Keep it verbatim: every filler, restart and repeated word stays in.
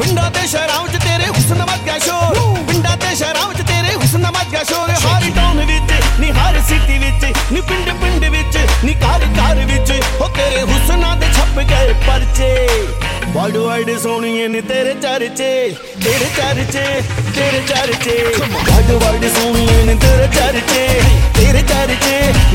ਪਿੰਡਾਂ ਤੇ ਸ਼ਹਿਰਾਂ ਵਿੱਚ ਤੇਰੇ ਹੁਸਨ ਵੱਧ ਗਿਆ ਸ਼ੋਰ, ਪਿੰਡਾਂ ਤੇ ਸ਼ਹਿਰਾਂ ਵਿੱਚ ਤੇਰੇ ਹੁਸਨ ਵੱਧ ਗਿਆ ਸ਼ੋਰ। ਹਰ ਟਾਊਨ ਵਿੱਚ ਨੀ ਹਰ ਸਿਟੀ ਵਿੱਚ ਨੀ ਪਿੰਡ ਪਿੰਡ ਵਿੱਚ ਨੀ ਘਰ ਘਰ ਵਿੱਚ ਹੋ ਤੇਰੇ ਹੁਸਨਾਂ ਦੇ ਛਪ ਗਏ ਪਰਚੇ। ਵਰਲਡ ਵਾਈਡ ਸੋਹਣੀਏ ਨੀ ਤੇਰੇ ਚਰਚੇ, ਤੇਰੇ ਚਰਚੇ, ਤੇਰੇ ਚਰਚੇ। ਵਰਲਡ ਵਾਈਡ ਸੋਹਣੀਏ ਨੀ ਤੇਰੇ ਚਰਚੇ, ਤੇਰੇ ਚਰਚੇ।